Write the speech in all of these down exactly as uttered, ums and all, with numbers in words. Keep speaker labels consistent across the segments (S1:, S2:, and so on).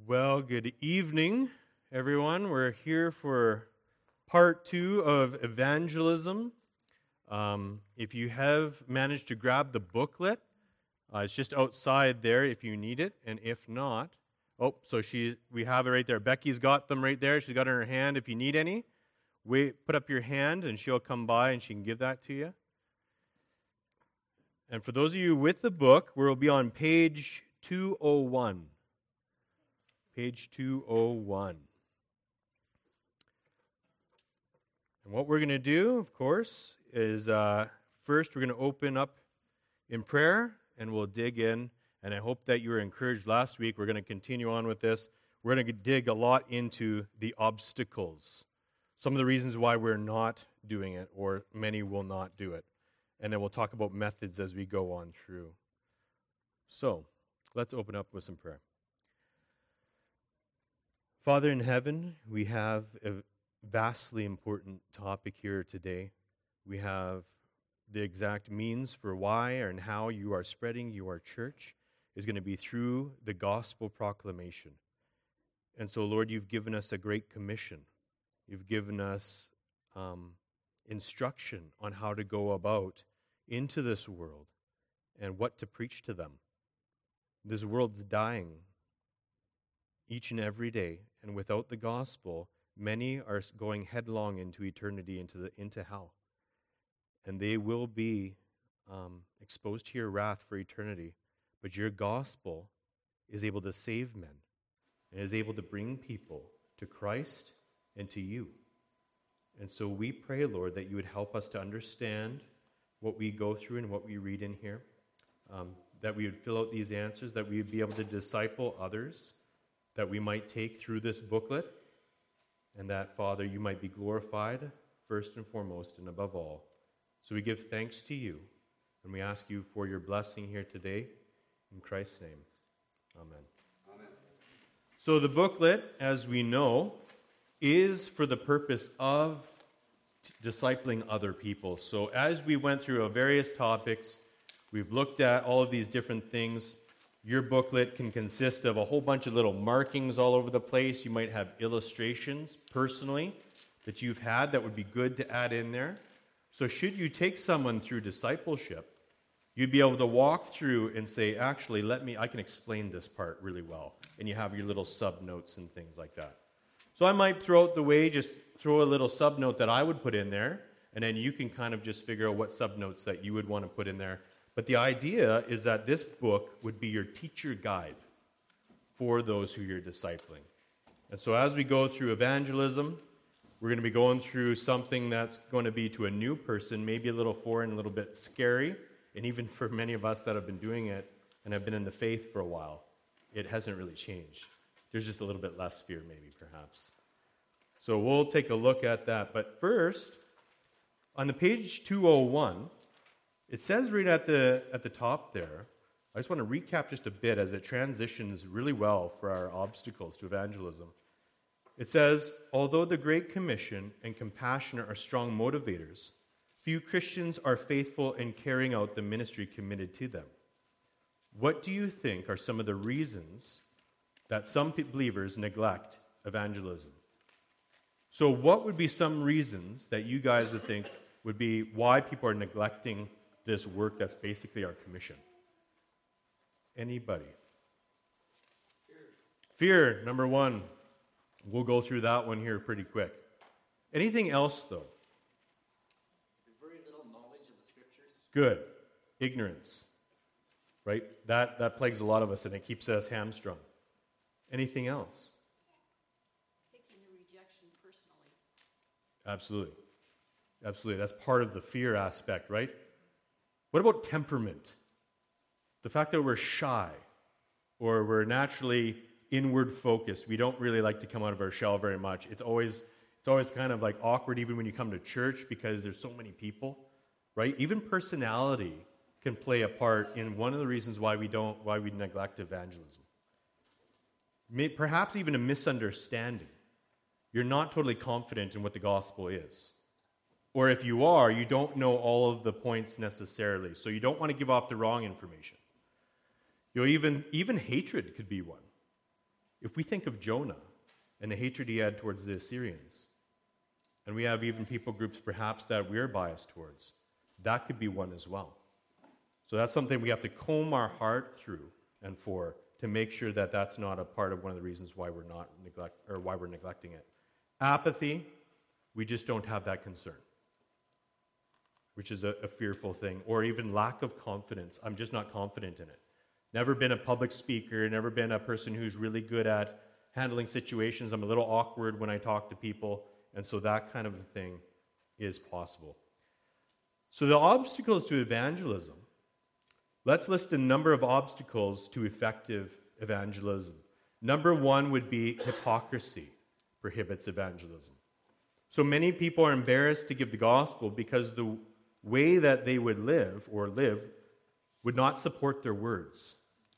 S1: Well, good evening, everyone. We're here for part two of evangelism. Um, if you have managed to grab the booklet, uh, it's just outside there if you need it, and if not, oh, so she, we have it right there. Becky's got them right there. She's got it in her hand. If you need any, wait, put up your hand, and she'll come by and she can give that to you. And for those of you with the book, we'll be on page two oh one. Page two oh one. And what we're going to do, of course, is uh, first we're going to open up in prayer and we'll dig in. And I hope that you were encouraged last week. We're going to continue on with this. We're going to dig a lot into the obstacles, some of the reasons why we're not doing it, or many will not do it. And then we'll talk about methods as we go on through. So, let's open up with some prayer. Father in heaven, we have a vastly important topic here today. We have the exact means for why and how you are spreading your church is going to be through the gospel proclamation. And so, Lord, you've given us a great commission. You've given us um, instruction on how to go about into this world and what to preach to them. This world's dying each and every day, and without the gospel, many are going headlong into eternity, into the into hell. And they will be um, exposed to your wrath for eternity. But your gospel is able to save men, and is able to bring people to Christ and to you. And so we pray, Lord, that you would help us to understand what we go through and what we read in here, um, that we would fill out these answers, that we would be able to disciple others, that we might take through this booklet, and that, Father, you might be glorified first and foremost and above all. So we give thanks to you, and we ask you for your blessing here today. In Christ's name, amen. Amen. So the booklet, as we know, is for the purpose of t- discipling other people. So as we went through various topics, we've looked at all of these different things. Your booklet can consist of a whole bunch of little markings all over the place. You might have illustrations personally that you've had that would be good to add in there. So should you take someone through discipleship, you'd be able to walk through and say, actually, let me, I can explain this part really well. And you have your little sub-notes and things like that. So I might throw out the way, just throw a little sub-note that I would put in there, and then you can kind of just figure out what sub-notes that you would want to put in there. But the idea is that this book would be your teacher guide for those who you're discipling. And so as we go through evangelism, we're going to be going through something that's going to be to a new person, maybe a little foreign, a little bit scary. And even for many of us that have been doing it and have been in the faith for a while, it hasn't really changed. There's just a little bit less fear, maybe, perhaps. So we'll take a look at that. But first, on the page two oh one, it says right at the at the top there, I just want to recap just a bit as it transitions really well for our obstacles to evangelism. It says, although the Great Commission and compassion are strong motivators, few Christians are faithful in carrying out the ministry committed to them. What do you think are some of the reasons that some believers neglect evangelism? So what would be some reasons that you guys would think would be why people are neglecting this work that's basically our commission? Anybody? Fear. Fear, number one. We'll go through that one here pretty quick. Anything else, though?
S2: Very little knowledge of the scriptures.
S1: Good. Ignorance. Right? That that plagues a lot of us, and it keeps us hamstrung. Anything else?
S3: Taking the rejection personally.
S1: Absolutely. Absolutely. That's part of the fear aspect, right? What about temperament? The fact that we're shy, or we're naturally inward focused. We don't really like to come out of our shell very much. It's always it's always kind of like awkward even when you come to church because there's so many people, right? Even personality can play a part in one of the reasons why we don't why we neglect evangelism. May, perhaps even a misunderstanding. You're not totally confident in what the gospel is. Or if you are, you don't know all of the points necessarily. So you don't want to give off the wrong information. You know, even, even hatred could be one. If we think of Jonah and the hatred he had towards the Assyrians, and we have even people groups perhaps that we're biased towards, that could be one as well. So that's something we have to comb our heart through and for to make sure that that's not a part of one of the reasons why we're not neglect or why we're neglecting it. Apathy, we just don't have that concern, which is a, a fearful thing, or even lack of confidence. I'm just not confident in it. Never been a public speaker, never been a person who's really good at handling situations. I'm a little awkward when I talk to people, and so that kind of a thing is possible. So the obstacles to evangelism, let's list a number of obstacles to effective evangelism. Number one would be hypocrisy prohibits evangelism. So many people are embarrassed to give the gospel because the way that they would live or live would not support their words.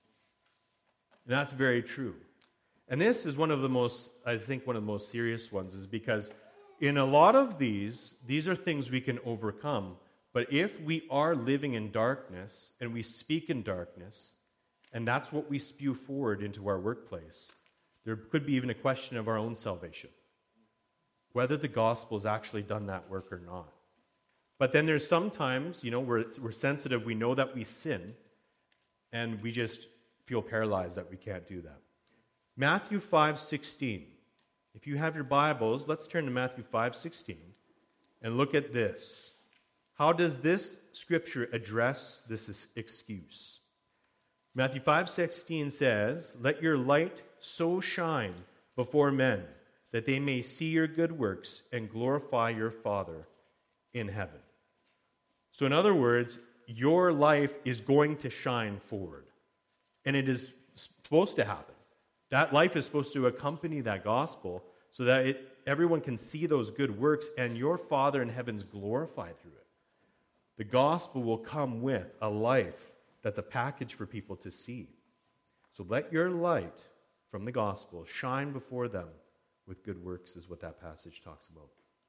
S1: And that's very true. And this is one of the most, I think, one of the most serious ones, is because in a lot of these, these are things we can overcome. But if we are living in darkness and we speak in darkness, and that's what we spew forward into our workplace, there could be even a question of our own salvation, whether the gospel has actually done that work or not. But then there's sometimes, you know, we're, we're sensitive, we know that we sin, and we just feel paralyzed that we can't do that. Matthew five sixteen. If you have your Bibles, let's turn to Matthew five sixteen and look at this. How does this scripture address this excuse? Matthew five sixteen says, "Let your light so shine before men that they may see your good works and glorify your Father in heaven." So in other words, your life is going to shine forward. And it is supposed to happen. That life is supposed to accompany that gospel so that it, everyone can see those good works and your Father in heaven's glorified through it. The gospel will come with a life that's a package for people to see. So let your light from the gospel shine before them with good works, is what that passage talks about.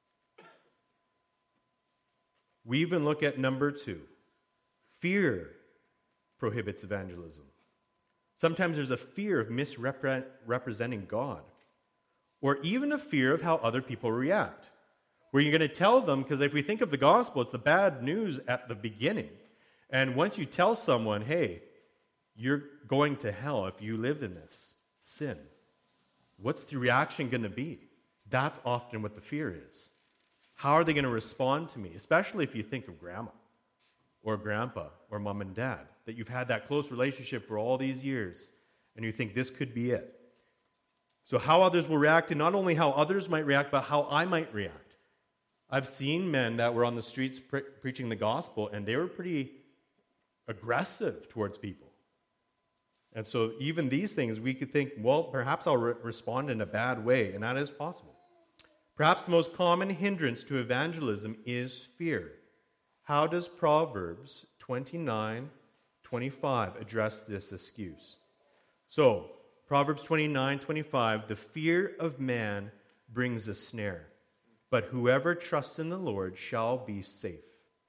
S1: We even look at number two. Fear prohibits evangelism. Sometimes there's a fear of misrepresenting God, or even a fear of how other people react, where you're going to tell them, because if we think of the gospel, it's the bad news at the beginning. And once you tell someone, hey, you're going to hell if you live in this sin, what's the reaction going to be? That's often what the fear is. How are they going to respond to me? Especially if you think of grandma or grandpa or mom and dad, that you've had that close relationship for all these years, and you think this could be it. So how others will react, and not only how others might react, but how I might react. I've seen men that were on the streets pre- preaching the gospel, and they were pretty aggressive towards people. And so even these things, we could think, well, perhaps I'll re- respond in a bad way, and that is possible. Perhaps the most common hindrance to evangelism is fear. How does Proverbs twenty-nine twenty-five address this excuse? So, Proverbs twenty-nine twenty-five, "The fear of man brings a snare, but whoever trusts in the Lord shall be safe."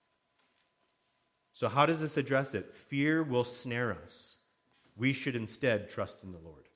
S1: So how does this address it? Fear will snare us. We should instead trust in the Lord.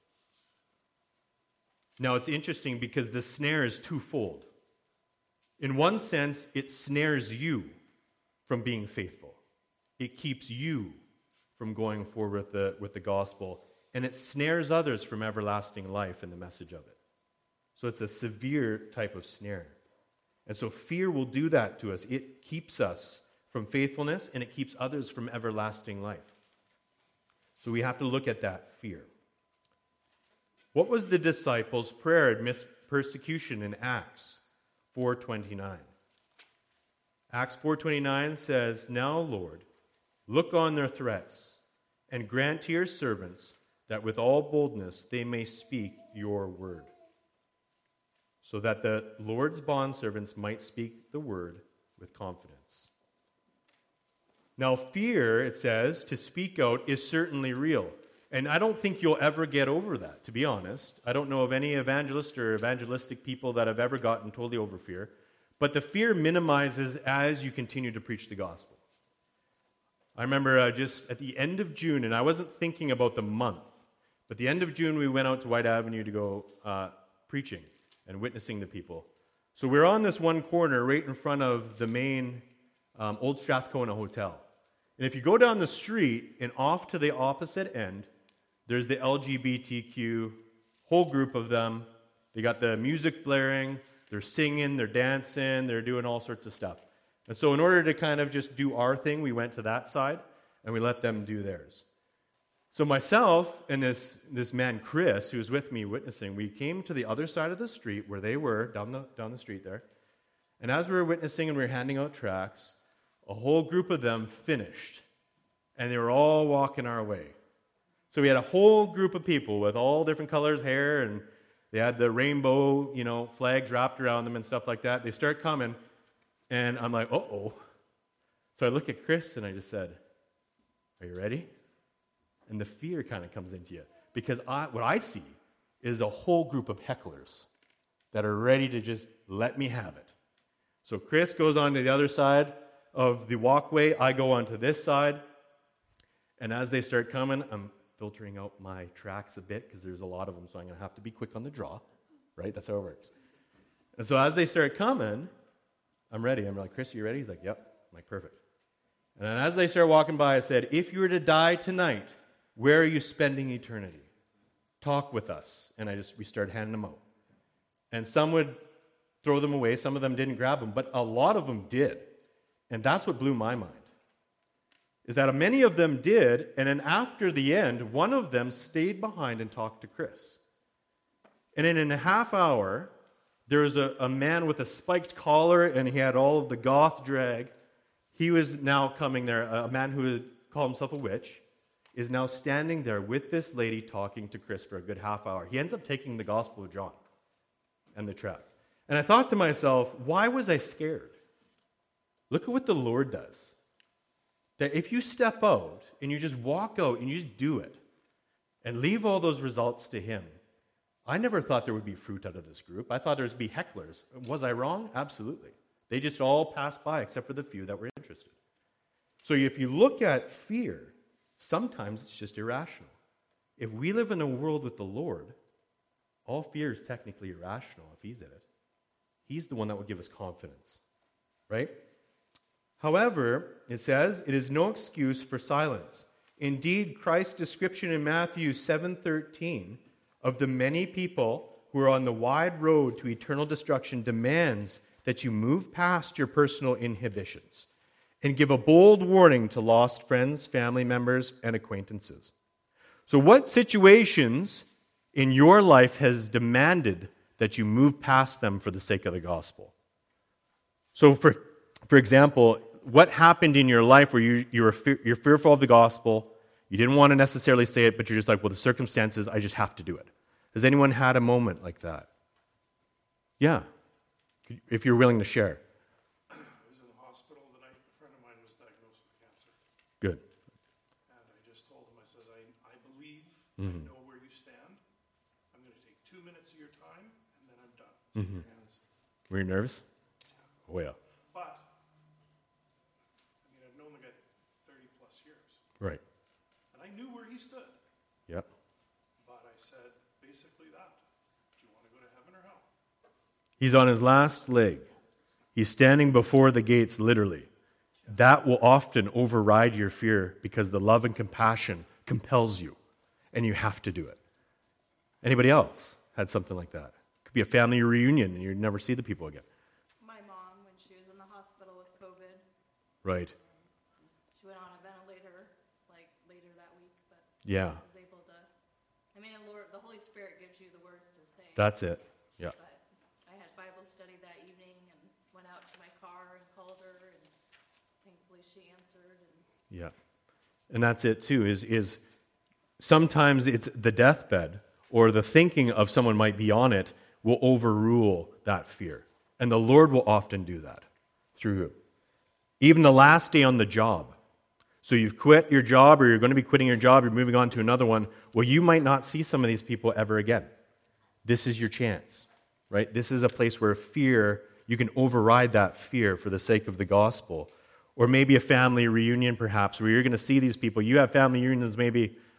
S1: Now, it's interesting because the snare is twofold. In one sense, it snares you from being faithful. It keeps you from going forward with the, with the gospel, and it snares others from everlasting life in the message of it. So it's a severe type of snare. And so fear will do that to us. It keeps us from faithfulness, and it keeps others from everlasting life. So we have to look at that fear. What was the disciples' prayer amidst persecution in Acts four twenty-nine? Acts four twenty-nine says, "Now, Lord, look on their threats, and grant to your servants that with all boldness they may speak your word." So that the Lord's bondservants might speak the word with confidence. Now, fear, it says, to speak out is certainly real. And I don't think you'll ever get over that, to be honest. I don't know of any evangelist or evangelistic people that have ever gotten totally over fear. But the fear minimizes as you continue to preach the gospel. I remember uh, just at the end of June, and I wasn't thinking about the month, But the end of June, we went out to White Avenue to go uh, preaching and witnessing to people. So we're on this one corner right in front of the main um, Old Strathcona Hotel. And if you go down the street and off to the opposite end, there's the L G B T Q, whole group of them. They got the music blaring, they're singing, they're dancing, they're doing all sorts of stuff. And so in order to kind of just do our thing, we went to that side and we let them do theirs. So myself and this, this man, Chris, who was with me witnessing, we came to the other side of the street where they were, down the, down the street there. And as we were witnessing and we were handing out tracts, a whole group of them finished. And they were all walking our way. So we had a whole group of people with all different colors, hair, and they had the rainbow, you know, flags wrapped around them and stuff like that. They start coming, and I'm like, uh-oh. So I look at Chris, and I just said, are you ready? And the fear kind of comes into you. Because I, what I see is a whole group of hecklers that are ready to just let me have it. So Chris goes on to the other side of the walkway. I go onto this side. And as they start coming, I'm filtering out my tracks a bit because there's a lot of them, so I'm going to have to be quick on the draw, right? That's how it works. And so as they start coming, I'm ready. I'm like, Chris, you ready? He's like, yep. I'm like, perfect. And then as they start walking by, I said, if you were to die tonight, where are you spending eternity? Talk with us. And I just, we started handing them out. And some would throw them away. Some of them didn't grab them, but a lot of them did. And that's what blew my mind. Is that many of them did, and then after the end, one of them stayed behind and talked to Chris. And then in a half hour, there was a, a man with a spiked collar, and he had all of the goth drag. He was now coming there, a man who had called himself a witch, is now standing there with this lady talking to Chris for a good half hour. He ends up taking the Gospel of John and the tract. And I thought to myself, why was I scared? Look at what the Lord does. That if you step out and you just walk out and you just do it and leave all those results to Him, I never thought there would be fruit out of this group. I thought there would be hecklers. Was I wrong? Absolutely. They just all passed by except for the few that were interested. So if you look at fear, sometimes it's just irrational. If we live in a world with the Lord, all fear is technically irrational if He's in it. He's the one that will give us confidence, right? However, it says, it is no excuse for silence. Indeed, Christ's description in Matthew seven thirteen of the many people who are on the wide road to eternal destruction demands that you move past your personal inhibitions and give a bold warning to lost friends, family members, and acquaintances. So what situations in your life has demanded that you move past them for the sake of the gospel? So for, for example, what happened in your life where you, you were fe- you're fearful of the gospel, you didn't want to necessarily say it, but you're just like, well, the circumstances, I just have to do it. Has anyone had a moment like that? Yeah, if you're willing to share.
S4: I was in the hospital the night a friend of mine was diagnosed with cancer.
S1: Good.
S4: And I just told him, I says, I, I believe,
S1: Mm-hmm.
S4: I know where you stand. I'm going to take two minutes of your time, and then I'm done.
S1: Mm-hmm.
S4: And,
S1: Were you nervous? Oh, yeah.
S4: but, I mean, I've known the guy thirty plus years.
S1: Right.
S4: And I knew where he stood.
S1: Yep.
S4: But I said, basically that. Do you want to go to heaven or hell?
S1: He's on his last leg. He's standing before the gates, literally. That will often override your fear because the love and compassion compels you, and you have to do it. Anybody else had something like that? Could be a family reunion, and you'd never see the people again.
S3: My mom, when she was in the hospital with COVID,
S1: Right.
S3: she went on a ventilator, like, later that week, but
S1: Yeah,
S3: I was able to, I mean, the Lord, the Holy Spirit gives you the words to say.
S1: that's it. Yeah.
S3: But I had Bible study that evening and went out to my car and called her, and thankfully she answered. And
S1: Yeah. And that's it too, is is sometimes it's the deathbed or the thinking of someone might be on it will overrule that fear. And the Lord will often do that through you. Even the last day on the job. So you've quit your job or you're going to be quitting your job, you're moving on to another one. Well, you might not see some of these people ever again. This is your chance, right? This is a place where fear, you can override that fear for the sake of the gospel. Or maybe a family reunion, perhaps, where you're going to see these people. You have family reunions maybe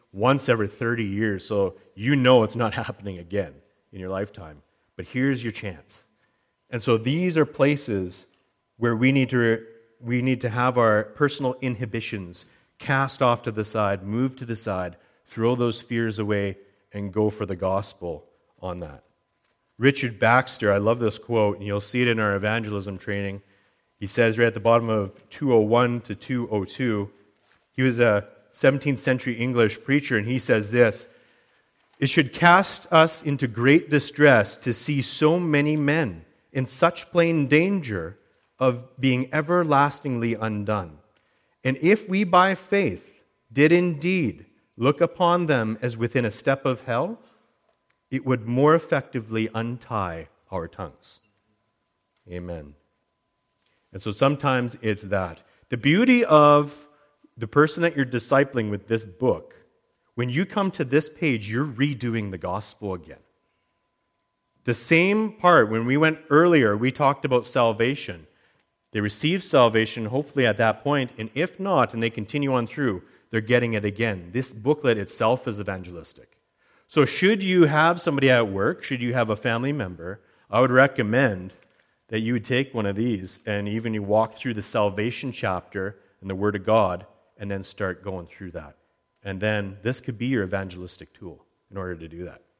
S1: once every thirty years, so you know it's not happening again in your lifetime. But here's your chance. And so these are places where we need to we need to have our personal inhibitions cast off to the side, move to the side, throw those fears away, and go for the gospel on that. Richard Baxter, I love this quote, and you'll see it in our evangelism training. He says right at the bottom of two oh one to two oh two, he was a seventeenth century English preacher, and he says this: "It should cast us into great distress to see so many men in such plain danger of being everlastingly undone. And if we by faith did indeed look upon them as within a step of hell, it would more effectively untie our tongues." Amen. And so sometimes it's that. The beauty of the person that you're discipling with this book, when you come to this page, you're redoing the gospel again. The same part, when we went earlier, we talked about salvation. They receive salvation, hopefully at that point, and if not, and they continue on through, they're getting it again. This booklet itself is evangelistic. So should you have somebody at work, should you have a family member, I would recommend that you would take one of these and even you walk through the salvation chapter and the Word of God and then start going through that. And then this could be your evangelistic tool in order to do that.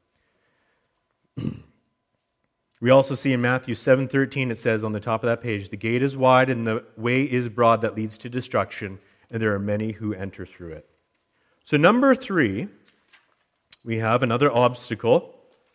S1: We also see in Matthew seven thirteen, it says on the top of that page, "The gate is wide and the way is broad that leads to destruction, and there are many who enter through it." So number three, we have another obstacle.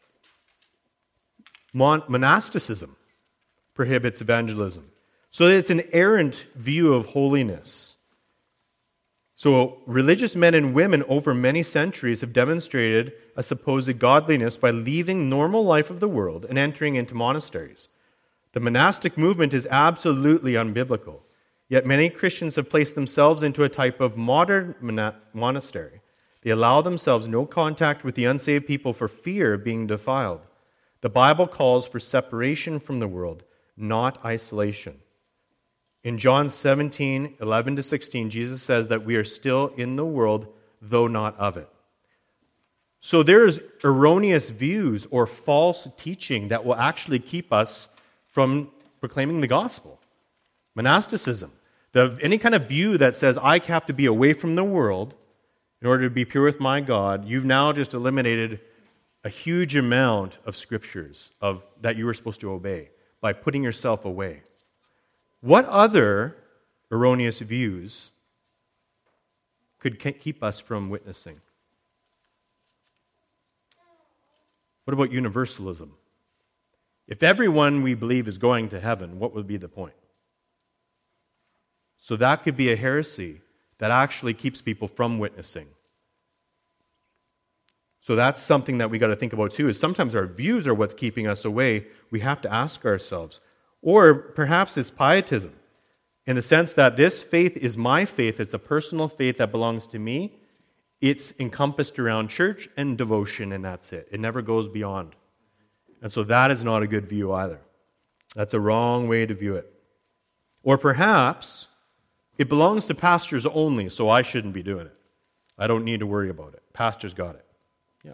S1: Mon- monasticism prohibits evangelism. So it's an errant view of holiness. So religious men and women over many centuries have demonstrated a supposed godliness by leaving normal life of the world and entering into monasteries. The monastic movement is absolutely unbiblical. Yet many Christians have placed themselves into a type of modern mona- monastery. They allow themselves no contact with the unsaved people for fear of being defiled. The Bible calls for separation from the world, not isolation. In John seventeen, eleven to sixteen, Jesus says that we are still in the world, though not of it. So there's erroneous views or false teaching that will actually keep us from proclaiming the gospel. Monasticism, the, any kind of view that says I have to be away from the world in order to be pure with my God, you've now just eliminated a huge amount of scriptures of that you were supposed to obey by putting yourself away. What other erroneous views could keep us from witnessing? What about universalism? If everyone we believe is going to heaven, what would be the point? So that could be a heresy that actually keeps people from witnessing. So that's something that we got to think about too, is sometimes our views are what's keeping us away. We have to ask ourselves. Or perhaps it's pietism, in the sense that this faith is my faith. It's a personal faith that belongs to me. It's encompassed around church and devotion, and that's it. It never goes beyond. And so that is not a good view either. That's a wrong way to view it. Or perhaps it belongs to pastors only, so I shouldn't be doing it. I don't need to worry about it. Pastors got it. Yeah.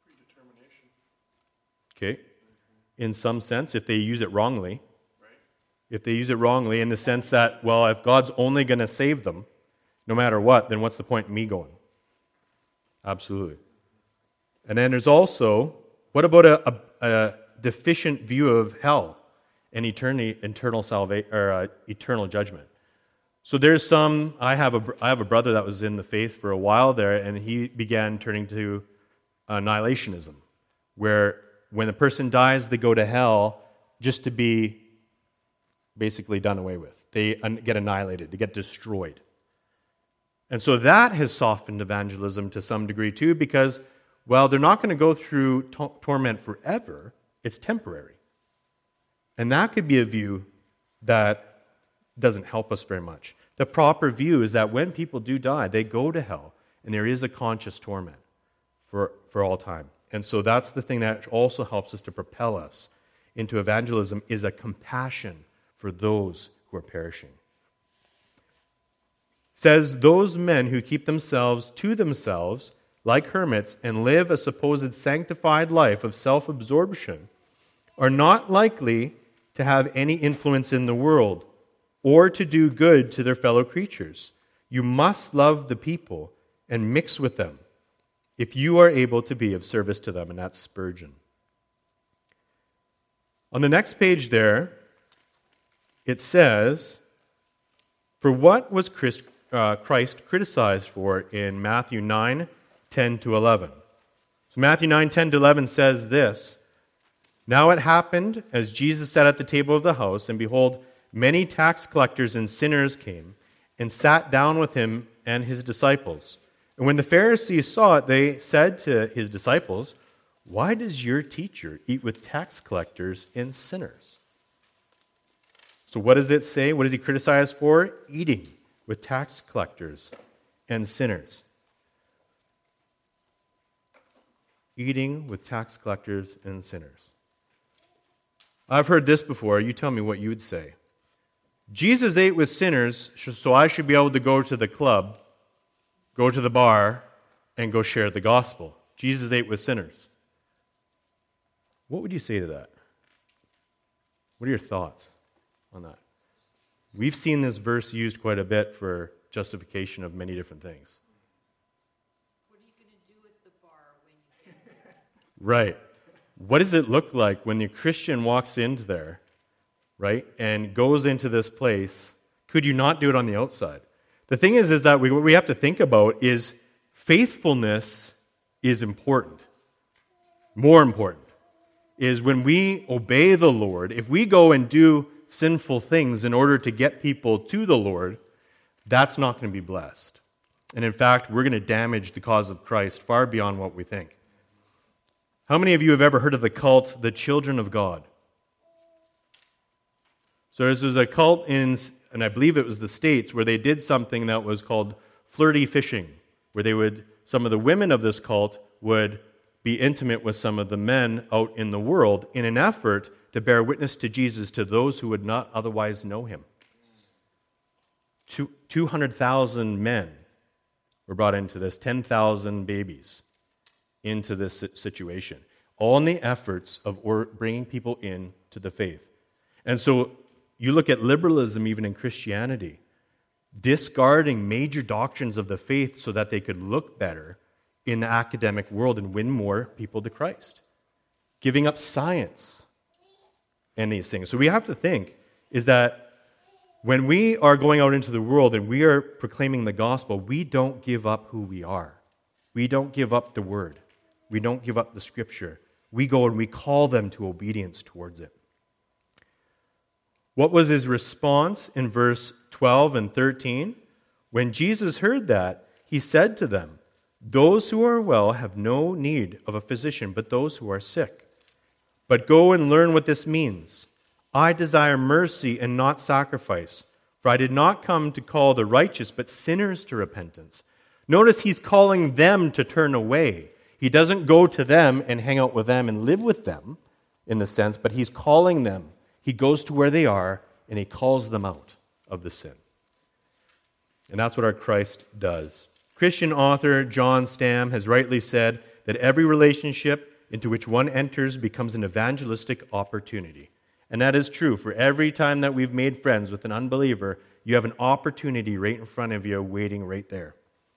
S1: Okay. In some sense, if they use it wrongly, if they use it wrongly in the sense that, well, if God's only going to save them, no matter what, then what's the point in me going? Absolutely. And then there's also, what about a, a, a deficient view of hell and eternity, eternal salvation or uh, eternal judgment? So there's some. I have a I have a brother that was in the faith for a while there, and he began turning to annihilationism, where when a person dies, they go to hell just to be basically done away with. They get annihilated. They get destroyed. And so that has softened evangelism to some degree too, because, well, they're not going to go through to- torment forever. It's temporary. And that could be a view that doesn't help us very much. The proper view is that when people do die, they go to hell, and there is a conscious torment for, for all time. And so that's the thing that also helps us to propel us into evangelism, is a compassion for those who are perishing. Says those men who keep themselves to themselves like hermits and live a supposed sanctified life of self-absorption are not likely to have any influence in the world or to do good to their fellow creatures. You must love the people and mix with them if you are able to be of service to them. And that's Spurgeon. On the next page there, it says, for what was Christ, uh, Christ criticized for in Matthew nine, ten to eleven? So Matthew nine, ten to eleven says this, now it happened, as Jesus sat at the table of the house, and behold, many tax collectors and sinners came and sat down with him and his disciples. And when the Pharisees saw it, they said to his disciples, why does your teacher eat with tax collectors and sinners? So what does it say? What is he criticized for? Eating with tax collectors and sinners. Eating with tax collectors and sinners. I've heard this before. You tell me what you would say. Jesus ate with sinners, so I should be able to go to the club, go to the bar, and go share the gospel. Jesus ate with sinners. What would you say to that? What are your thoughts on that? We've seen this verse used quite a bit for justification of many different things.
S5: What are you going to do at the bar when you get there?
S1: Right. What does it look like when the Christian walks into there, right, and goes into this place? Could you not do it on the outside? The thing is, is that we, what we have to think about is faithfulness is important. More important is when we obey the Lord, if we go and do sinful things in order to get people to the Lord, that's not going to be blessed. And in fact, we're going to damage the cause of Christ far beyond what we think. How many of you have ever heard of the cult, the Children of God? So this was a cult in, and I believe it was the States, where they did something that was called flirty fishing, where they would, some of the women of this cult would be intimate with some of the men out in the world in an effort to bear witness to Jesus to those who would not otherwise know him. two hundred thousand men were brought into this, ten thousand babies into this situation, all in the efforts of or bringing people in to the faith. And so you look at liberalism even in Christianity, discarding major doctrines of the faith so that they could look better in the academic world and win more people to Christ. Giving up science and these things. So we have to think is that when we are going out into the world and we are proclaiming the gospel, we don't give up who we are. We don't give up the word. We don't give up the scripture. We go and we call them to obedience towards it. What was his response in verse twelve and thirteen? When Jesus heard that, he said to them, those who are well have no need of a physician, but those who are sick. But go and learn what this means. I desire mercy and not sacrifice, for I did not come to call the righteous, but sinners to repentance. Notice he's calling them to turn away. He doesn't go to them and hang out with them and live with them, in the sense, but he's calling them. He goes to where they are, and he calls them out of the sin. And that's what our Christ does. Christian author John Stam has rightly said that every relationship into which one enters becomes an evangelistic opportunity. And that is true. For every time that we've made friends with an unbeliever, you have an opportunity right in front of you waiting right there.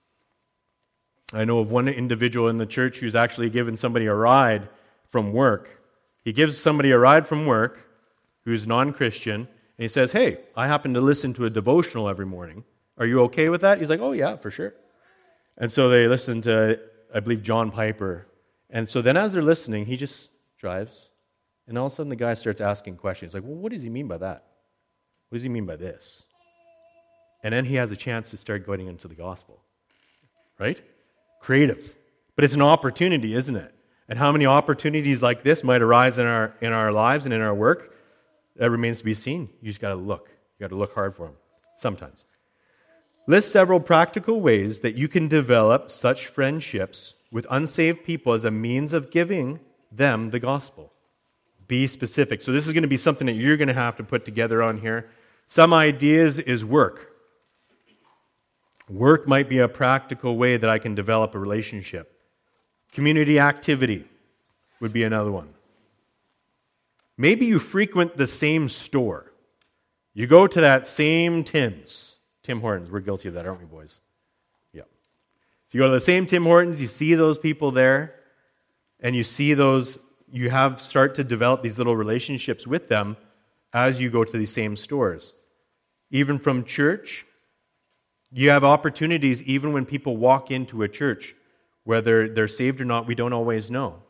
S1: I know of one individual in the church who's actually given somebody a ride from work. He gives somebody a ride from work who's non-Christian, and he says, hey, I happen to listen to a devotional every morning. Are you okay with that? He's like, oh, yeah, for sure. And so they listen to, I believe, John Piper. And so then as they're listening, he just drives, and all of a sudden the guy starts asking questions. Like, well, what does he mean by that? What does he mean by this? And then he has a chance to start going into the gospel. Right? Creative. But it's an opportunity, isn't it? And how many opportunities like this might arise in our in our lives and in our work? That remains to be seen. You just got to look. You got to look hard for them. Sometimes. List several practical ways that you can develop such friendships with unsaved people as a means of giving them the gospel. Be specific. So this is going to be something that you're going to have to put together on here. Some ideas is work. Work might be a practical way that I can develop a relationship. Community activity would be another one. Maybe you frequent the same store. You go to that same Tim's. Tim Hortons, we're guilty of that, aren't we, boys? Yeah. So you go to the same Tim Hortons, you see those people there, and you see those, you have start to develop these little relationships with them as you go to these same stores. Even from church, you have opportunities even when people walk into a church. Whether they're saved or not, we don't always know.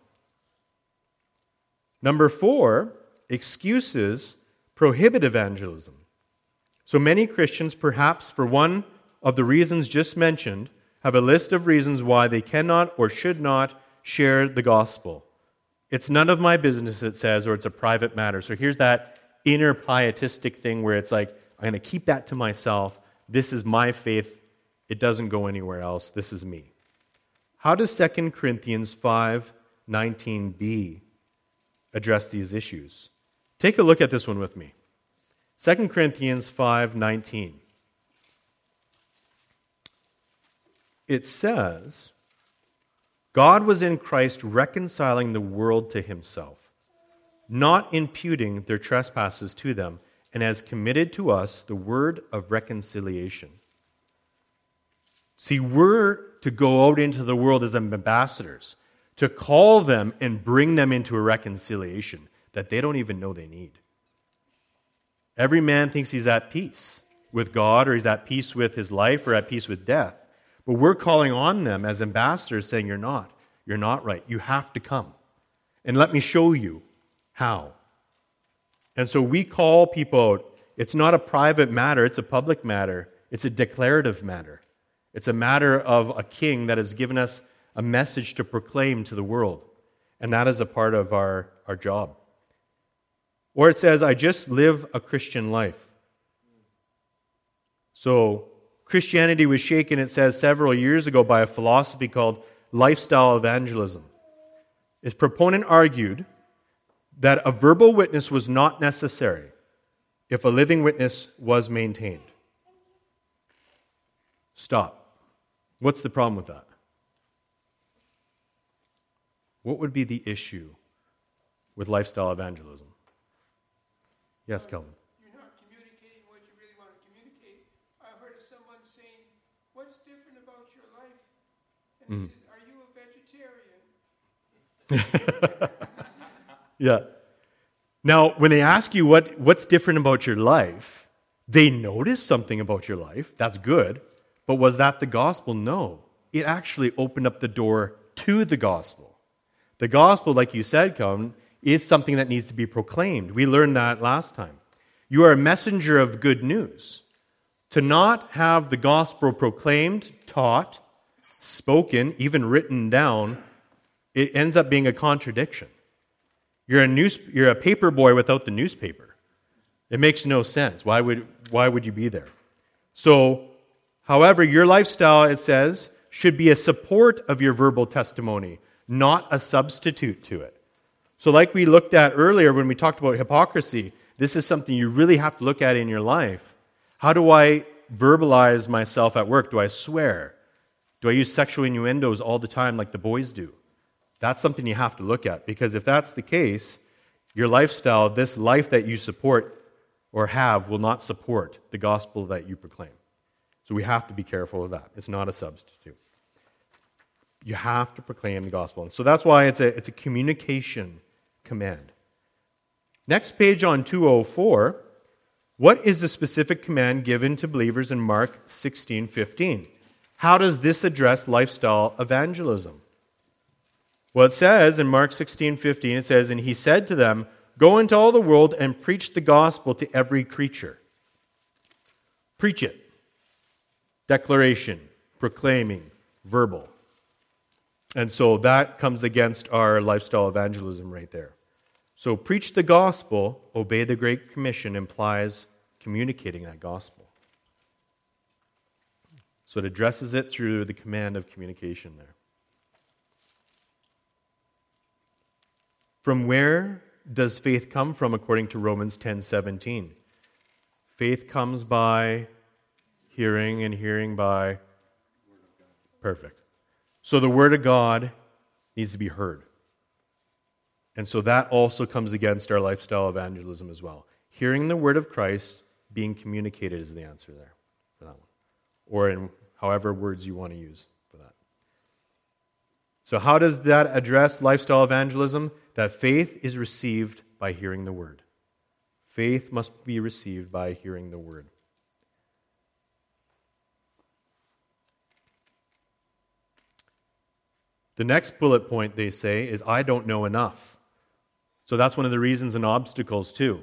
S1: Number four, excuses prohibit evangelism. So many Christians, perhaps for one of the reasons just mentioned, have a list of reasons why they cannot or should not share the gospel. It's none of my business, it says, or it's a private matter. So here's that inner pietistic thing where it's like, I'm going to keep that to myself. This is my faith. It doesn't go anywhere else. This is me. How does Second Corinthians five nineteen b address these issues? Take a look at this one with me. Second Corinthians five nineteen. It says, God was in Christ reconciling the world to himself, not imputing their trespasses to them, and has committed to us the word of reconciliation. See, we're to go out into the world as ambassadors, to call them and bring them into a reconciliation that they don't even know they need. Every man thinks he's at peace with God, or he's at peace with his life, or at peace with death. But we're calling on them as ambassadors, saying, you're not. You're not right. You have to come. And let me show you how. And so we call people out. It's not a private matter. It's a public matter. It's a declarative matter. It's a matter of a king that has given us a message to proclaim to the world. And that is a part of our, our job. Or it says, I just live a Christian life. So Christianity was shaken, it says, several years ago by a philosophy called lifestyle evangelism. Its proponent argued that a verbal witness was not necessary if a living witness was maintained. Stop. What's the problem with that? What would be the issue with lifestyle evangelism? Yes, Kelvin.
S6: You're not communicating what you really want to communicate. I heard of someone saying, what's different about your life? And he
S1: Mm.
S6: says, are you a vegetarian?
S1: Yeah. Now, when they ask you what, what's different about your life, they notice something about your life. That's good. But was that the gospel? No. It actually opened up the door to the gospel. The gospel, like you said, Calvin, is something that needs to be proclaimed. We learned that last time. You are a messenger of good news. To not have the gospel proclaimed, taught, spoken, even written down, it ends up being a contradiction. You're a news, you're a paper boy without the newspaper. It makes no sense. Why would, why would you be there? So, however, your lifestyle, it says, should be a support of your verbal testimony, not a substitute to it. So like we looked at earlier when we talked about hypocrisy, this is something you really have to look at in your life. How do I verbalize myself at work? Do I swear? Do I use sexual innuendos all the time like the boys do? That's something you have to look at, because if that's the case, your lifestyle, this life that you support or have, will not support the gospel that you proclaim. So we have to be careful of that. It's not a substitute. You have to proclaim the gospel. And so that's why it's a, it's a communication command. Next page on two oh four, what is the specific command given to believers in Mark sixteen fifteen? How does this address lifestyle evangelism? Well, it says in Mark sixteen fifteen, it says, and he said to them, go into all the world and preach the gospel to every creature. Preach it. Declaration, proclaiming, verbal. And so that comes against our lifestyle evangelism right there. So preach the gospel, obey the Great Commission implies communicating that gospel. So it addresses it through the command of communication there. From where does faith come from according to Romans ten seventeen? Faith comes by hearing, and hearing by... Perfect. So the Word of God, needs to be heard. And so that also comes against our lifestyle evangelism as well. Hearing the word of Christ being communicated is the answer there for that one. Or in however words you want to use for that. So how does that address lifestyle evangelism? That faith is received by hearing the word. Faith must be received by hearing the word. The next bullet point, they say, is I don't know enough. So that's one of the reasons and obstacles too.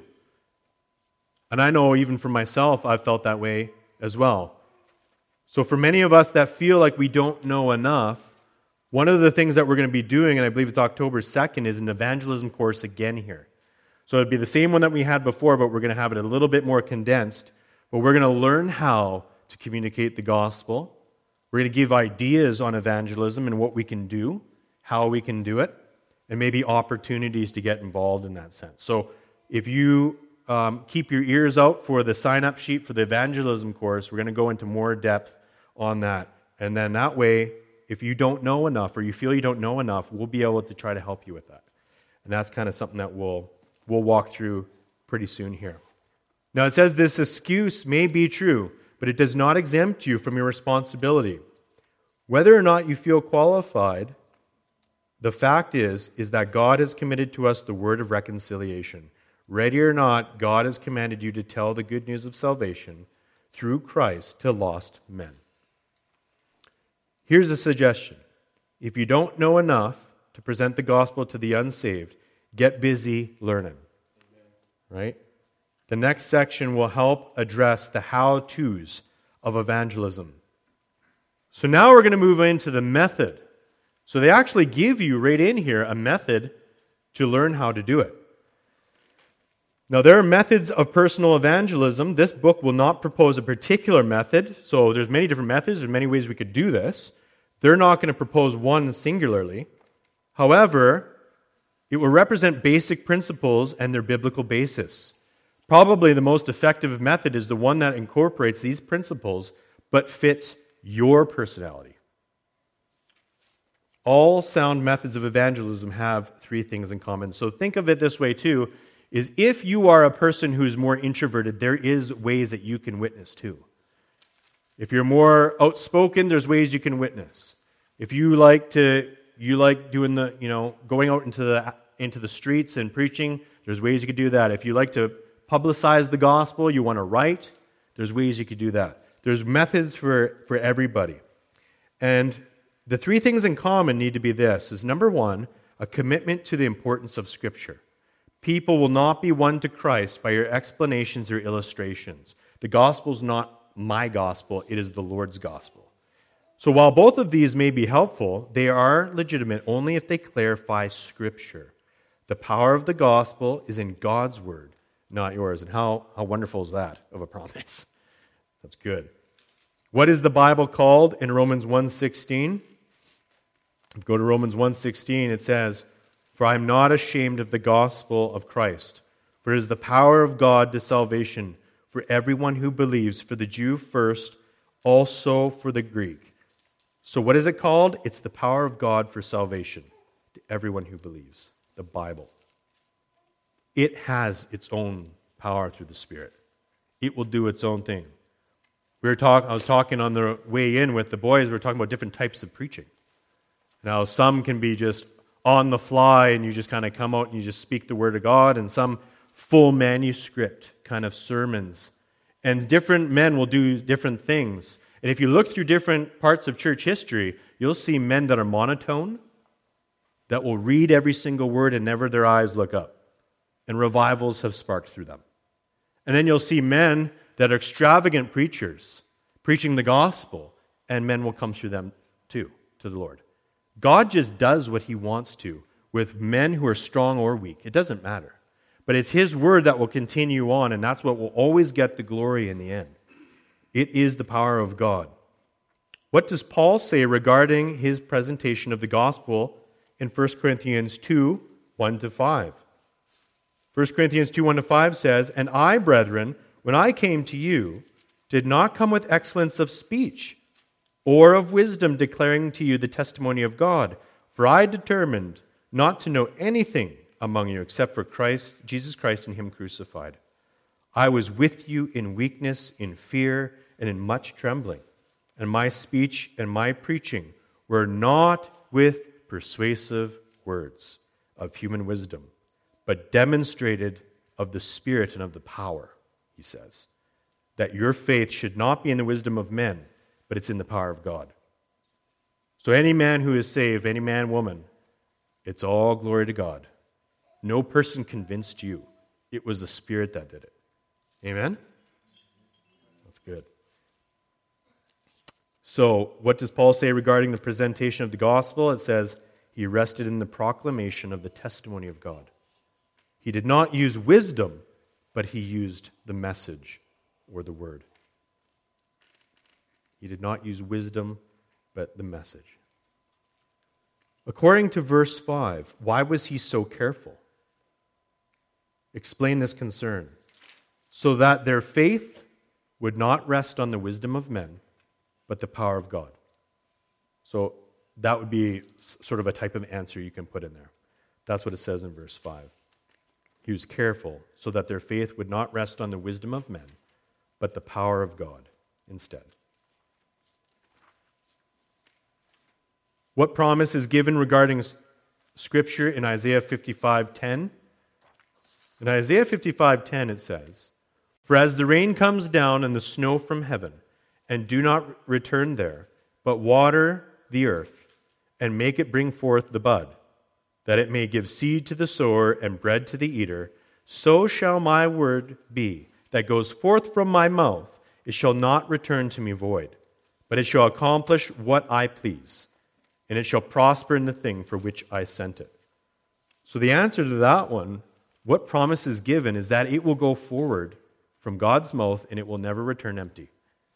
S1: And I know even for myself, I've felt that way as well. So for many of us that feel like we don't know enough, one of the things that we're going to be doing, and I believe it's October second, is an evangelism course again here. So it'd be the same one that we had before, but we're going to have it a little bit more condensed. But we're going to learn how to communicate the gospel. We're going to give ideas on evangelism and what we can do, how we can do it, and maybe opportunities to get involved in that sense. So if you um, keep your ears out for the sign-up sheet for the evangelism course, we're going to go into more depth on that. And then that way, if you don't know enough or you feel you don't know enough, we'll be able to try to help you with that. And that's kind of something that we'll, we'll walk through pretty soon here. Now it says this excuse may be true, but it does not exempt you from your responsibility. Whether or not you feel qualified, the fact is, is that God has committed to us the word of reconciliation. Ready or not, God has commanded you to tell the good news of salvation through Christ to lost men. Here's a suggestion. If you don't know enough to present the gospel to the unsaved, get busy learning. Right? The next section will help address the how-tos of evangelism. So now we're going to move into the method. So they actually give you right in here a method to learn how to do it. Now there are methods of personal evangelism. This book will not propose a particular method. So there's many different methods. There's many ways we could do this. They're not going to propose one singularly. However, it will represent basic principles and their biblical basis. Probably the most effective method is the one that incorporates these principles but fits your personality. All sound methods of evangelism have three things in common. So think of it this way too, is if you are a person who's more introverted, there is ways that you can witness too. If you're more outspoken, there's ways you can witness. If you like to, you like doing the, you know, going out into the into the streets and preaching, there's ways you could do that. If you like to publicize the gospel, you want to write, there's ways you could do that. There's methods for, for everybody. And the three things in common need to be this, is number one, a commitment to the importance of Scripture. People will not be won to Christ by your explanations or illustrations. The gospel is not my gospel, it is the Lord's gospel. So while both of these may be helpful, they are legitimate only if they clarify Scripture. The power of the gospel is in God's word, not yours. And how, how wonderful is that of a promise? That's good. What is the Bible called in Romans one sixteen? If you go to Romans one sixteen, it says, "For I am not ashamed of the gospel of Christ, for it is the power of God to salvation for everyone who believes, for the Jew first, also for the Greek." So what is it called? It's the power of God for salvation to everyone who believes. The Bible. It has its own power through the Spirit. It will do its own thing. We were talk, I was talking on the way in with the boys, we were talking about different types of preaching. Now, some can be just on the fly and you just kind of come out and you just speak the Word of God, and some full manuscript kind of sermons. And different men will do different things. And if you look through different parts of church history, you'll see men that are monotone, that will read every single word and never their eyes look up. And revivals have sparked through them. And then you'll see men that are extravagant preachers, preaching the gospel, and men will come through them too, to the Lord. God just does what He wants to with men who are strong or weak. It doesn't matter. But it's His word that will continue on, and that's what will always get the glory in the end. It is the power of God. What does Paul say regarding his presentation of the gospel in First Corinthians two, one to five? First Corinthians two, one to five says, "And I, brethren, when I came to you, did not come with excellence of speech or of wisdom declaring to you the testimony of God. For I determined not to know anything among you except for Christ, Jesus Christ and him crucified. I was with you in weakness, in fear, and in much trembling. And my speech and my preaching were not with persuasive words of human wisdom, but demonstrated of the Spirit and of the power, he says, that your faith should not be in the wisdom of men, but it's in the power of God. So any man who is saved, any man, woman, it's all glory to God. No person convinced you. It was the Spirit that did it. Amen? That's good. So what does Paul say regarding the presentation of the gospel? It says, he rested in the proclamation of the testimony of God. He did not use wisdom, but he used the message or the word. He did not use wisdom, but the message. According to verse five, why was he so careful? Explain this concern. So that their faith would not rest on the wisdom of men, but the power of God. So that would be sort of a type of answer you can put in there. That's what it says in verse five. He was careful so that their faith would not rest on the wisdom of men, but the power of God instead. What promise is given regarding Scripture in Isaiah fifty-five ten? In Isaiah fifty-five ten it says, "For as the rain comes down and the snow from heaven, and do not return there, but water the earth, and make it bring forth the bud, that it may give seed to the sower and bread to the eater, so shall my word be that goes forth from my mouth. It shall not return to me void, but it shall accomplish what I please, and it shall prosper in the thing for which I sent it." So the answer to that one, what promise is given, is that it will go forward from God's mouth and it will never return empty.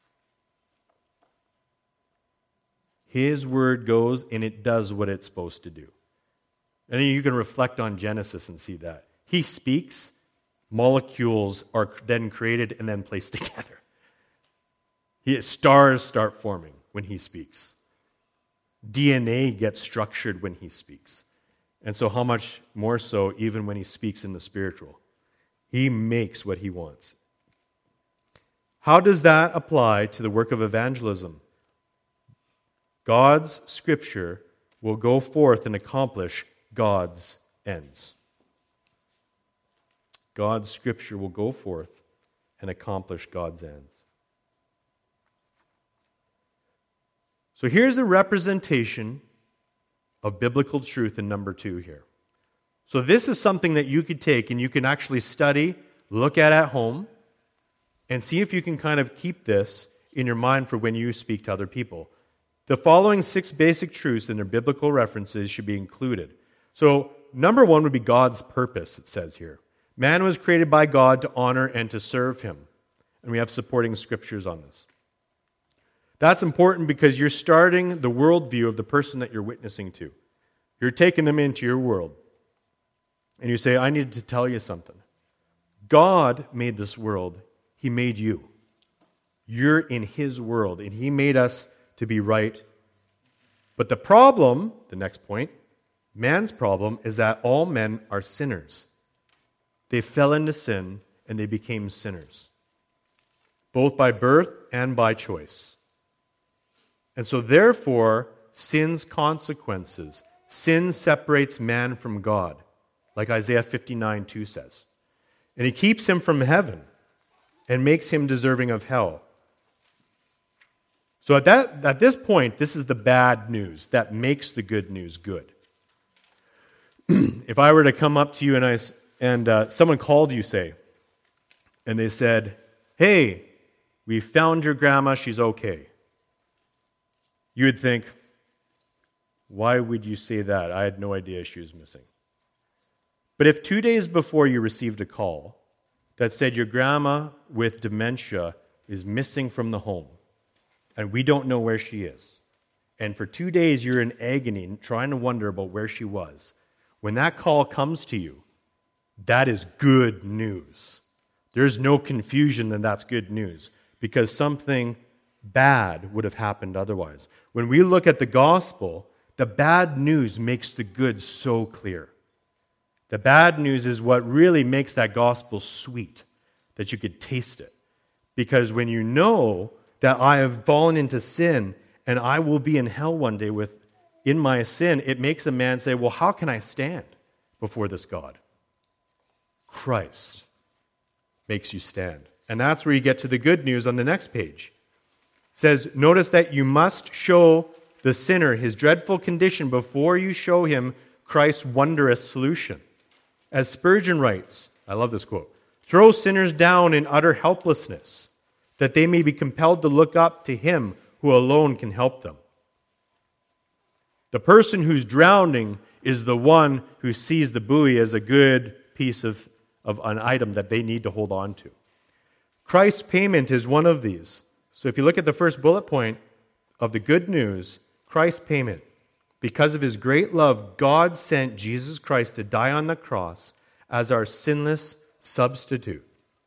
S1: His word goes and it does what it's supposed to do. And you can reflect on Genesis and see that. He speaks, molecules are then created and then placed together. He, stars start forming when he speaks. D N A gets structured when he speaks. And so how much more so even when he speaks in the spiritual? He makes what he wants. How does that apply to the work of evangelism? God's Scripture will go forth and accomplish God's ends. God's Scripture will go forth and accomplish God's ends. So here's the representation of biblical truth in number two here. So this is something that you could take and you can actually study, look at at home, and see if you can kind of keep this in your mind for when you speak to other people. The following six basic truths and their biblical references should be included. So number one would be God's purpose, it says here. Man was created by God to honor and to serve him. And we have supporting scriptures on this. That's important because you're starting the worldview of the person that you're witnessing to. You're taking them into your world. And you say, I need to tell you something. God made this world. He made you. You're in His world, and He made us to be right. But the problem, the next point, man's problem is that all men are sinners. They fell into sin, and they became sinners, both by birth and by choice. And so therefore, sin's consequences, sin separates man from God, like Isaiah fifty-nine two says. And He keeps him from heaven and makes him deserving of hell. So at that at this point, this is the bad news that makes the good news good. If I were to come up to you and I and uh, someone called you, say, and they said, "Hey, we found your grandma, she's okay." You would think, why would you say that? I had no idea she was missing. But if two days before you received a call that said your grandma with dementia is missing from the home, and we don't know where she is, and for two days you're in agony trying to wonder about where she was, when that call comes to you, that is good news. There's no confusion that that's good news, because something bad would have happened otherwise. When we look at the gospel, The bad news makes the good so clear. The bad news is what really makes that gospel sweet, that you could taste it. Because when you know that I have fallen into sin and I will be in hell one day with in my sin, it makes a man say, well, how can I stand before this God? Christ makes you stand. And that's where you get to the good news on the next page. It says, notice that you must show the sinner his dreadful condition before you show him Christ's wondrous solution. As Spurgeon writes, I love this quote, throw sinners down in utter helplessness, that they may be compelled to look up to him who alone can help them. The person who's drowning is the one who sees the buoy as a good piece of, of an item that they need to hold on to. Christ's payment is one of these. So if you look at the first bullet point of the good news, Christ's payment. Because of his great love, God sent Jesus Christ to die on the cross as our sinless substitute.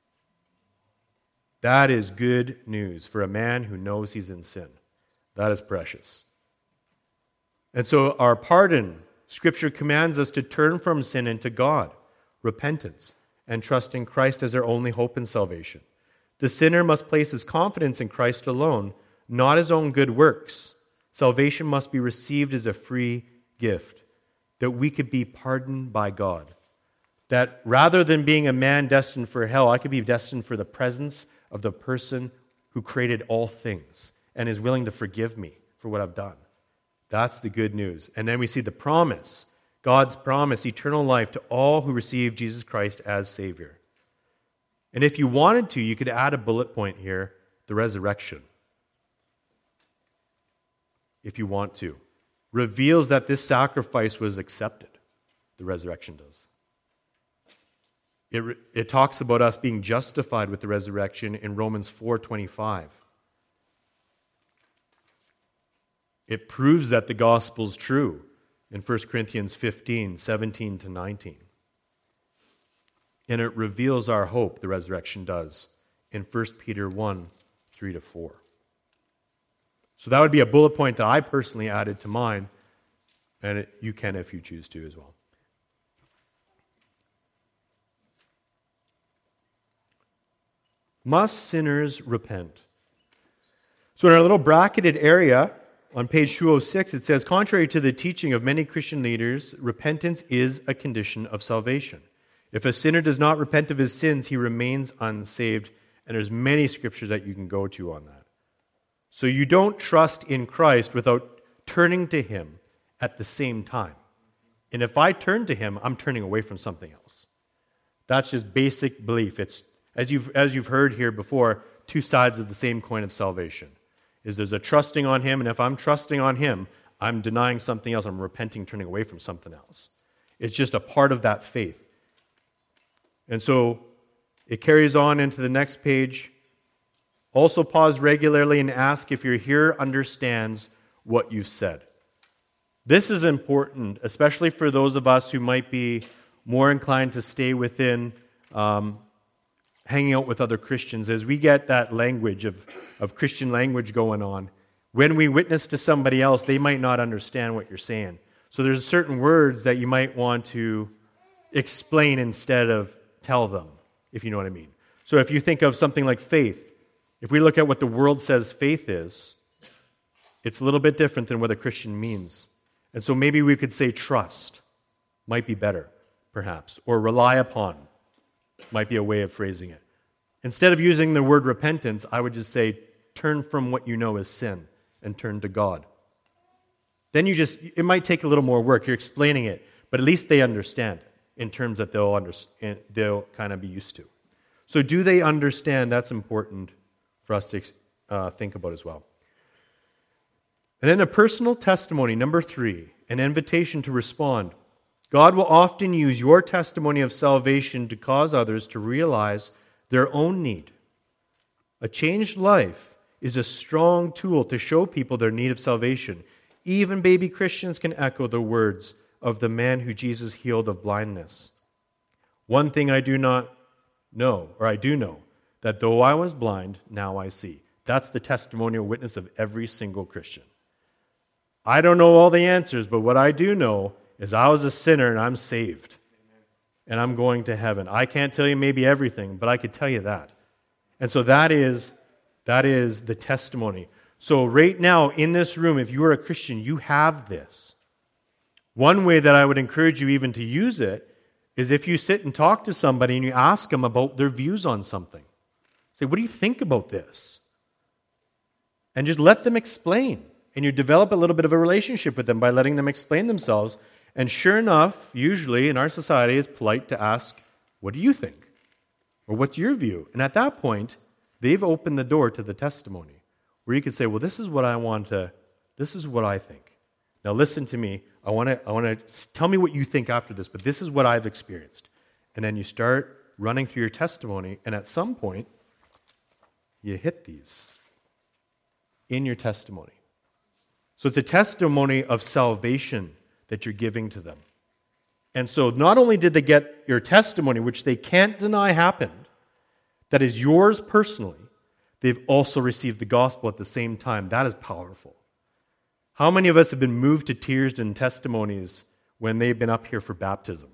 S1: That is good news for a man who knows he's in sin. That is precious. And so our pardon, Scripture commands us to turn from sin into God, repentance, and trust in Christ as our only hope in salvation. The sinner must place his confidence in Christ alone, not his own good works. Salvation must be received as a free gift, that we could be pardoned by God. That rather than being a man destined for hell, I could be destined for the presence of the person who created all things and is willing to forgive me for what I've done. That's the good news. And then we see the promise, God's promise, eternal life to all who receive Jesus Christ as Savior. And if you wanted to, you could add a bullet point here, the resurrection. If you want to. Reveals that this sacrifice was accepted. The resurrection does. It, it talks about us being justified with the resurrection in Romans four twenty-five. It proves that the gospel's true in First Corinthians fifteen, seventeen to nineteen. And it reveals our hope, the resurrection does, in First Peter one, three to four. So that would be a bullet point that I personally added to mine, and it, you can if you choose to as well. Must sinners repent? So in our little bracketed area on page two oh six, it says, contrary to the teaching of many Christian leaders, repentance is a condition of salvation. If a sinner does not repent of his sins, he remains unsaved. And there's many scriptures that you can go to on that. So you don't trust in Christ without turning to him at the same time. And if I turn to him, I'm turning away from something else. That's just basic belief. It's, as you've, as you've heard here before, two sides of the same coin of salvation. Is there's a trusting on him, and if I'm trusting on him, I'm denying something else. I'm repenting, turning away from something else. It's just a part of that faith. And so it carries on into the next page. Also pause regularly and ask if your hearer understands what you've said. This is important, especially for those of us who might be more inclined to stay within um, hanging out with other Christians. As we get that language of, of Christian language going on, when we witness to somebody else, they might not understand what you're saying. So there's certain words that you might want to explain instead of tell them, if you know what I mean. So if you think of something like faith, if we look at what the world says faith is, it's a little bit different than what a Christian means. And so maybe we could say trust might be better, perhaps, or rely upon might be a way of phrasing it. Instead of using the word repentance, I would just say turn from what you know is sin and turn to God. Then you just, it might take a little more work. You're explaining it, but at least they understand in terms that they'll understand, they'll kind of be used to. So do they understand? That's important for us to uh, think about as well. And then a personal testimony, number three, an invitation to respond. God will often use your testimony of salvation to cause others to realize their own need. A changed life is a strong tool to show people their need of salvation. Even baby Christians can echo the words of the man who Jesus healed of blindness. One thing I do not know, or I do know, that though I was blind, now I see. That's the testimonial witness of every single Christian. I don't know all the answers, but what I do know is I was a sinner and I'm saved. And I'm going to heaven. I can't tell you maybe everything, but I could tell you that. And so that is, that is the testimony. So right now in this room, if you are a Christian, you have this. One way that I would encourage you even to use it is if you sit and talk to somebody and you ask them about their views on something. Say, what do you think about this? And just let them explain. And you develop a little bit of a relationship with them by letting them explain themselves. And sure enough, usually in our society, it's polite to ask, what do you think? Or what's your view? And at that point, they've opened the door to the testimony, where you can say, well, this is what I want to, this is what I think. Now listen to me. I want to, I want to tell me what you think after this, but this is what I've experienced. And then you start running through your testimony, and at some point, you hit these in your testimony. So it's a testimony of salvation that you're giving to them. And so not only did they get your testimony, which they can't deny happened, that is yours personally, they've also received the gospel at the same time. That is powerful. How many of us have been moved to tears in testimonies when they've been up here for baptism?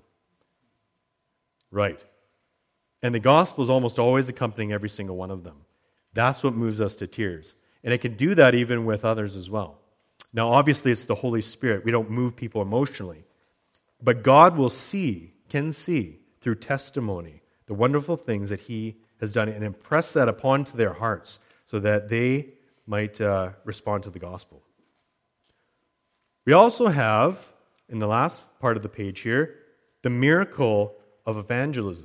S1: Right. And the gospel is almost always accompanying every single one of them. That's what moves us to tears. And it can do that even with others as well. Now, obviously, it's the Holy Spirit. We don't move people emotionally. But God will see, can see, through testimony, the wonderful things that He has done and impress that upon to their hearts so that they might uh, respond to the gospel. We also have, in the last part of the page here, the miracle of evangelism.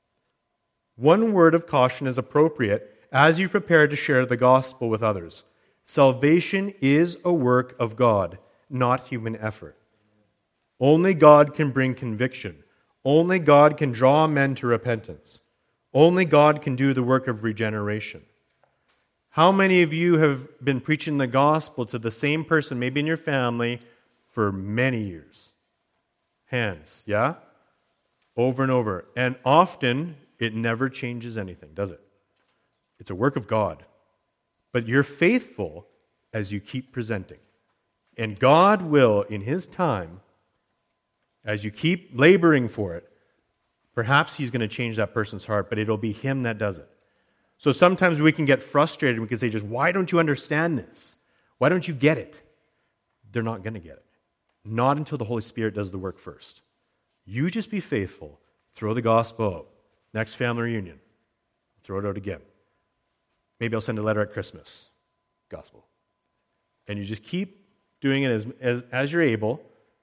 S1: One word of caution is appropriate as you prepare to share the gospel with others. Salvation is a work of God, not human effort. Only God can bring conviction. Only God can draw men to repentance. Only God can do the work of regeneration. How many of you have been preaching the gospel to the same person, maybe in your family, for many years? Hands, yeah? Over and over. And often, it never changes anything, does it? It's a work of God. But you're faithful as you keep presenting. And God will, in His time, as you keep laboring for it, perhaps He's going to change that person's heart, but it'll be Him that does it. So sometimes we can get frustrated. We can say just, why don't you understand this? Why don't you get it? They're not going to get it. Not until the Holy Spirit does the work first. You just be faithful. Throw the gospel out. Next family reunion. Throw it out again. Maybe I'll send a letter at Christmas. Gospel. And you just keep doing it as, as, as you're able,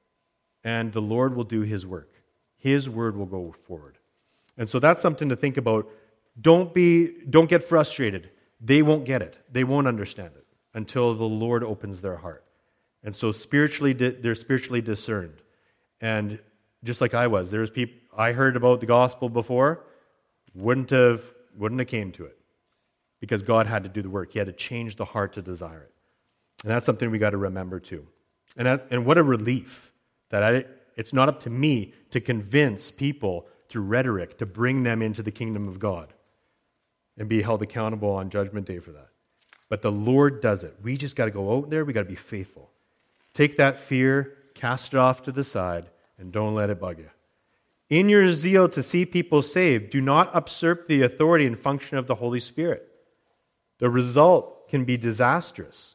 S1: and the Lord will do His work. His word will go forward. And so that's something to think about. Don't be, don't get frustrated. They won't get it. They won't understand it until the Lord opens their heart. And so spiritually, they're spiritually discerned. And just like I was, there's people I heard about the gospel before, wouldn't have, wouldn't have came to it. Because God had to do the work. He had to change the heart to desire it. And that's something we got to remember too. And that, and what a relief that I, it's not up to me to convince people through rhetoric to bring them into the kingdom of God and be held accountable on Judgment Day for that. But the Lord does it. We just got to go out there. We got to be faithful. Take that fear, cast it off to the side, and don't let it bug you. In your zeal to see people saved, do not usurp the authority and function of the Holy Spirit. The result can be disastrous.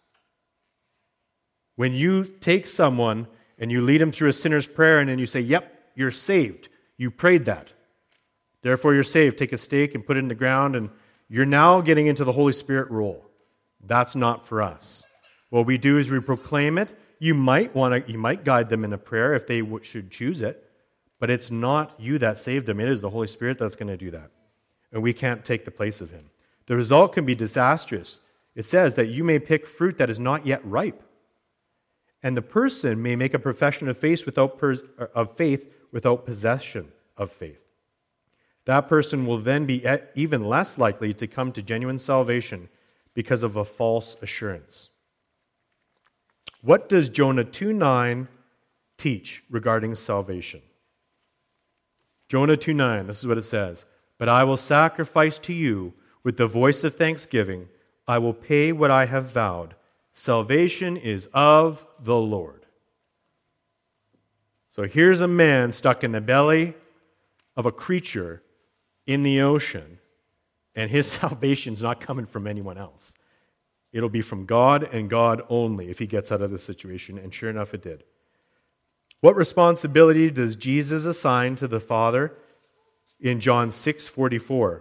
S1: When you take someone and you lead them through a sinner's prayer and then you say, yep, you're saved. You prayed that. Therefore, you're saved. Take a stake and put it in the ground, and you're now getting into the Holy Spirit role. That's not for us. What we do is we proclaim it. You might want to, you might guide them in a prayer if they w- should choose it, but it's not you that saved them. It is the Holy Spirit that's going to do that. And we can't take the place of Him. The result can be disastrous. It says that you may pick fruit that is not yet ripe. And the person may make a profession of faith without, pers- of faith without possession of faith. That person will then be even less likely to come to genuine salvation because of a false assurance. What does Jonah two nine teach regarding salvation? Jonah two nine, this is what it says. But I will sacrifice to you with the voice of thanksgiving. I will pay what I have vowed. Salvation is of the Lord. So here's a man stuck in the belly of a creature in the ocean, and his salvation's not coming from anyone else. It'll be from God and God only if he gets out of this situation, and sure enough it did. What responsibility does Jesus assign to the Father in John six forty-four?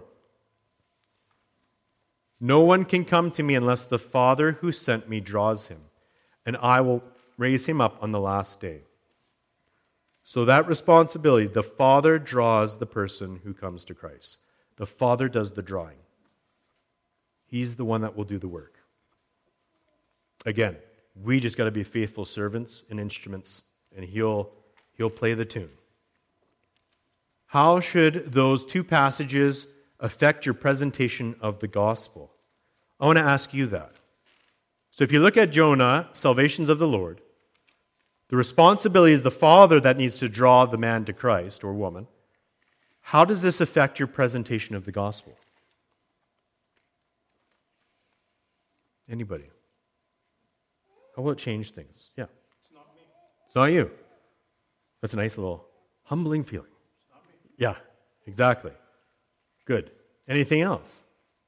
S1: No one can come to me unless the Father who sent me draws him, and I will raise him up on the last day. So that responsibility, the Father draws the person who comes to Christ. The Father does the drawing. He's the one that will do the work. Again, we just got to be faithful servants and instruments, and he'll, he'll play the tune. How should those two passages affect your presentation of the gospel? I want to ask you that. So if you look at Jonah, salvation's of the Lord, the responsibility is the Father that needs to draw the man to Christ or woman. How does this affect your presentation of the gospel? Anybody? How will it change things? Yeah.
S4: It's not me.
S1: It's not you. That's a nice little humbling feeling.
S4: It's not me.
S1: Yeah, exactly. Good. Anything else?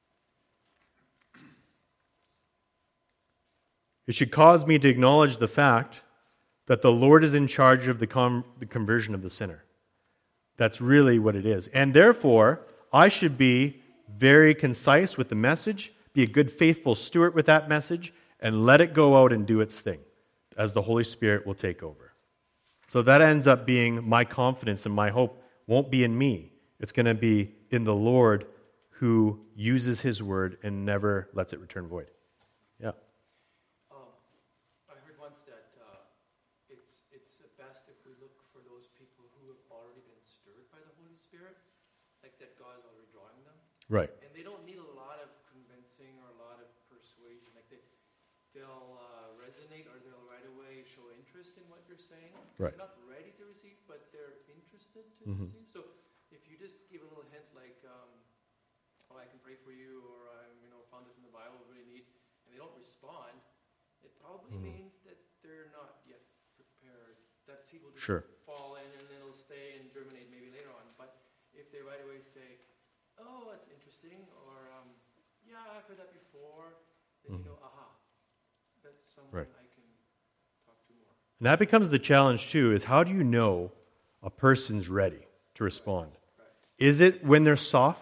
S1: It should cause me to acknowledge the fact that the Lord is in charge of the, com- the conversion of the sinner. That's really what it is. And therefore, I should be very concise with the message, be a good, faithful steward with that message, and let it go out and do its thing, as the Holy Spirit will take over. So that ends up being my confidence, and my hope won't be in me. It's going to be in the Lord who uses his word and never lets it return void. Yeah.
S2: Um, I heard once that uh, it's it's best if we look for those people who have already been stirred by the Holy Spirit, like that God is already drawing them.
S1: Right.
S2: And they don't need a lot of convincing or a lot of persuasion. Like they, they'll uh, resonate or they'll right away show interest in what you're saying.
S1: Right.
S2: They're not ready to receive, but they're interested to
S1: Mhm.
S2: receive. So if you just give a little hint like, um, oh, I can pray for you, or I, you know, found this in the Bible, really neat, and they don't respond, it probably
S1: Mhm.
S2: means that they're not yet prepared. That seed will just
S1: Sure.
S2: fall in and then it'll stay and germinate maybe later on. But if they right away say, oh, that's interesting, or um, yeah, I've heard that before, then you
S1: Mhm.
S2: know, aha, that's someone
S1: Right.
S2: I can talk to more.
S1: And that becomes the challenge, too, is how do you know a person's ready to respond?
S2: Right.
S1: Is it when they're soft?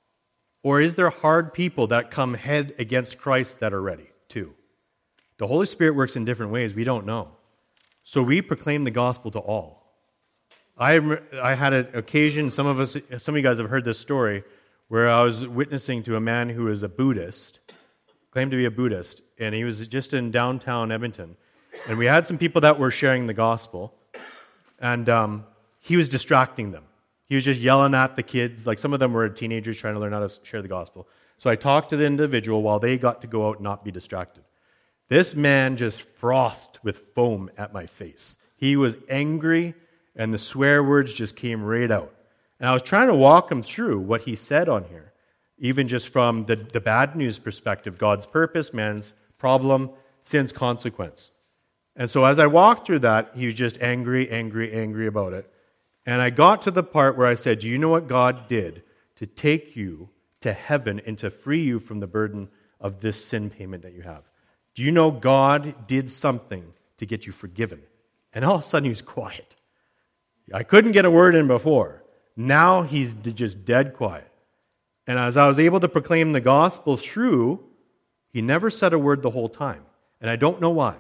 S1: Or is there hard people that come head against Christ that are ready, too? The Holy Spirit works in different ways. We don't know. So we proclaim the gospel to all. I, I had an occasion, some of us, some of you guys have heard this story, where I was witnessing to a man who is a Buddhist, claimed to be a Buddhist, and he was just in downtown Edmonton. And we had some people that were sharing the gospel, and um, he was distracting them. He was just yelling at the kids. Like some of them were teenagers trying to learn how to share the gospel. So I talked to the individual while they got to go out and not be distracted. This man just frothed with foam at my face. He was angry, and the swear words just came right out. And I was trying to walk him through what he said on here, even just from the, the bad news perspective, God's purpose, man's problem, sin's consequence. And so as I walked through that, he was just angry, angry, angry about it. And I got to the part where I said, do you know what God did to take you to heaven and to free you from the burden of this sin payment that you have? Do you know God did something to get you forgiven? And all of a sudden he was quiet. I couldn't get a word in before. Now he's just dead quiet. And as I was able to proclaim the gospel through, he never said a word the whole time. And I don't know why.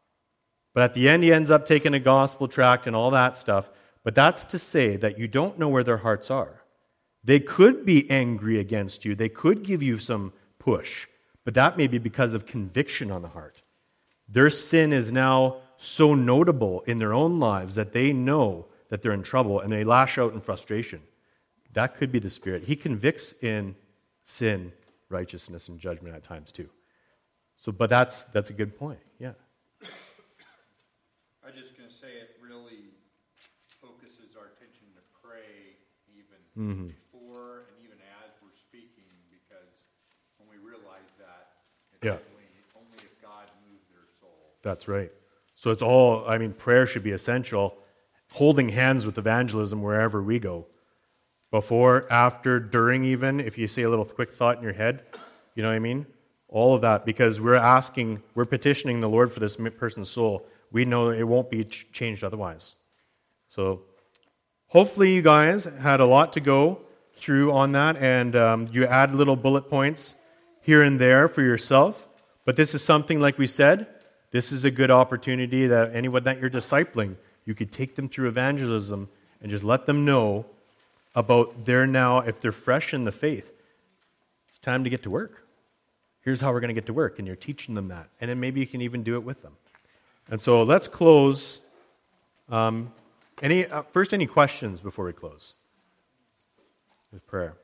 S1: But at the end, he ends up taking a gospel tract and all that stuff. But that's to say that you don't know where their hearts are. They could be angry against you. They could give you some push. But that may be because of conviction on the heart. Their sin is now so notable in their own lives that they know that they're in trouble and they lash out in frustration. That could be the Spirit. He convicts in sin, righteousness, and judgment at times too. So, but that's that's a good point. Yeah.
S7: I was just going to say it really focuses our attention to pray even
S1: Mm-hmm.
S7: before and even as we're speaking, because when we realize that, it's
S1: Yeah.
S7: only, only if God moves their
S1: That's right. So it's all, I mean, prayer should be essential. Holding hands with evangelism wherever we go. Before, after, during even, if you say a little quick thought in your head, you know what I mean? All of that, because we're asking, we're petitioning the Lord for this person's soul. We know it won't be ch- changed otherwise. So hopefully you guys had a lot to go through on that, and um, you add little bullet points here and there for yourself. But this is something, like we said, this is a good opportunity that anyone that you're discipling, you could take them through evangelism and just let them know about their now, if they're fresh in the faith, it's time to get to work. Here's how we're going to get to work, and you're teaching them that. And then maybe you can even do it with them. And so let's close. Um, any uh, First, any questions before we close? With prayer.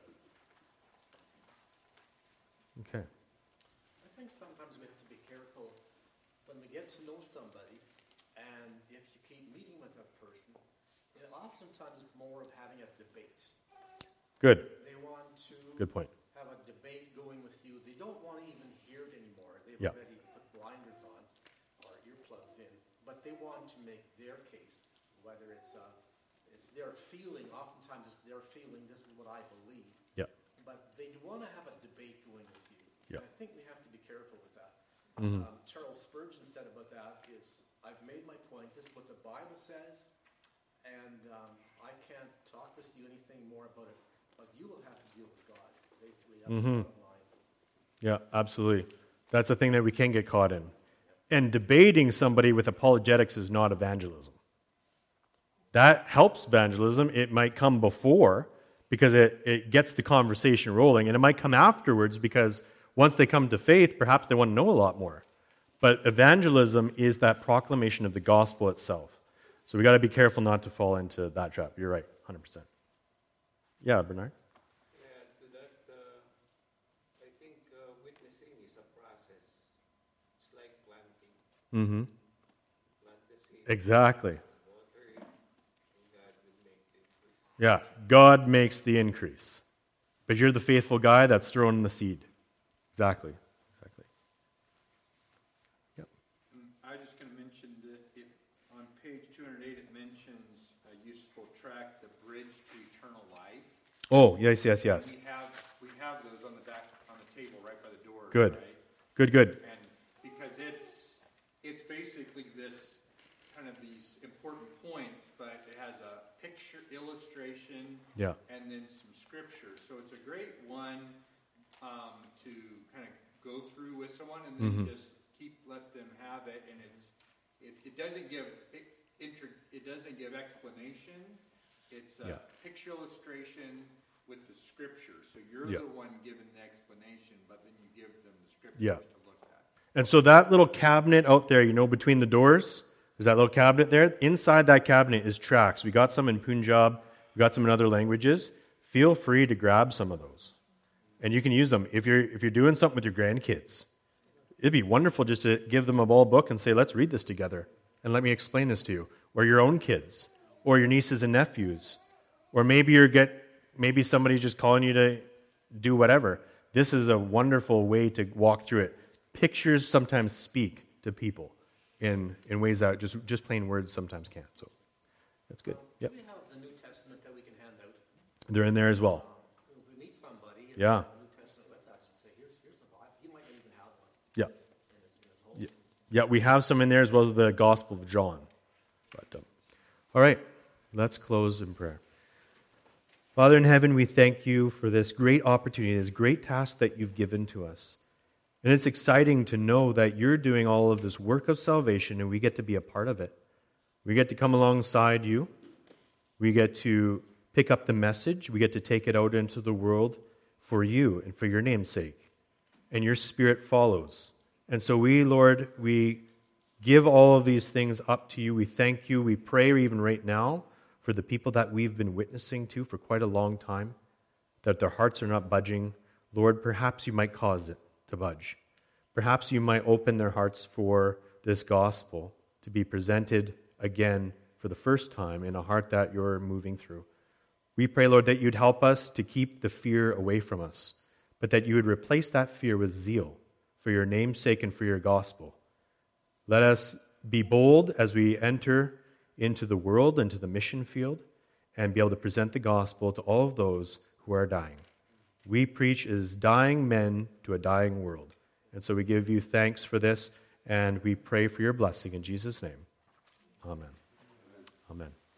S1: Okay.
S8: I think sometimes we have to be careful when we get to know somebody, and if you keep meeting with that person, it oftentimes it's more of having a debate.
S1: Good.
S8: They want to
S1: Good point.
S8: have a debate going with you. They don't want to even hear it anymore. They've
S1: Yeah.
S8: already put blinders on or earplugs in, but they want to make their case, whether it's uh, it's their feeling. Oftentimes it's their feeling. This is what I believe.
S1: Yeah.
S8: But they want to have a debate going with you.
S1: Yeah.
S8: And I think we have to be careful with that.
S1: Mhm.
S8: Um, Charles Spurgeon said about that is, I've made my point. This is what the Bible says, and um, I can't talk with you anything more about it. But you will have to deal with God. Basically, that's
S1: Mhm.
S8: the bottom line.
S1: Yeah, absolutely. That's the thing that we can get caught in. And debating somebody with apologetics is not evangelism. That helps evangelism. It might come before because it, it gets the conversation rolling, and it might come afterwards because once they come to faith, perhaps they want to know a lot more. But evangelism is that proclamation of the gospel itself. So we got to be careful not to fall into that trap. You're right, one hundred percent. Yeah, Bernard?
S6: Yeah, to that, uh, I think uh, witnessing is a process. It's like planting.
S1: Mm-hmm.
S6: Plant the seed,
S1: Exactly.
S6: water it, and God will make the increase.
S1: Yeah, God makes the increase. But you're the faithful guy that's throwing the seed. Exactly. Exactly. Yep.
S7: Mm, I was just going to mention that it, on page two hundred eight, it mentions a useful tract, the Bridge to Eternal Life.
S1: Oh, yes, yes, yes.
S7: We have, we have those on the back, on the table right by the door.
S1: Good.
S7: Right?
S1: Good, good.
S7: And because it's, it's basically this, kind of these important points, but it has a picture, illustration,
S1: Yeah.
S7: and then some scripture. So it's a great one um, to kind of go through with someone, and then
S1: Mhm.
S7: just keep let them have it. And it's it, it doesn't give it, intro, it doesn't give explanations. It's a
S1: Yeah.
S7: picture illustration with the scripture. So you're
S1: Yeah.
S7: the one giving the explanation, but then you give them the scriptures
S1: Yeah.
S7: to look at.
S1: And so that little cabinet out there, you know, between the doors, there's that little cabinet there. Inside that cabinet is tracts. We got some in Punjab. We got some in other languages. Feel free to grab some of those. And you can use them. If you're, if you're doing something with your grandkids, it'd be wonderful just to give them a ball book and say, let's read this together. And let me explain this to you. Or your own kids. Or your nieces and nephews. Or maybe you're get maybe somebody's just calling you to do whatever. This is a wonderful way to walk through it. Pictures sometimes speak to people in, in ways that just, just plain words sometimes can't. So that's good. Yep.
S8: Do we have the New Testament that we can hand out?
S1: They're in there as well.
S8: Uh, If we meet somebody, if
S1: Yeah.
S8: they have the New Testament with us, and say, here's, here's the Bible. You might not even have one
S1: Yeah.
S8: in its, in its whole.
S1: Yeah, yeah, we have some in there as well as the Gospel of John. But um, all right, let's close in prayer. Father in heaven, we thank you for this great opportunity, this great task that you've given to us. And it's exciting to know that you're doing all of this work of salvation and we get to be a part of it. We get to come alongside you. We get to pick up the message. We get to take it out into the world for you and for your name's sake. And your Spirit follows. And so we, Lord, we give all of these things up to you. We thank you. We pray even right now for the people that we've been witnessing to for quite a long time, that their hearts are not budging. Lord, perhaps you might cause it to budge. Perhaps you might open their hearts for this gospel to be presented again for the first time in a heart that you're moving through. We pray, Lord, that you'd help us to keep the fear away from us, but that you would replace that fear with zeal for your name's sake and for your gospel. Let us be bold as we enter into the world, into the mission field, and be able to present the gospel to all of those who are dying. We preach as dying men to a dying world. And so we give you thanks for this, and we pray for your blessing in Jesus' name. Amen. Amen.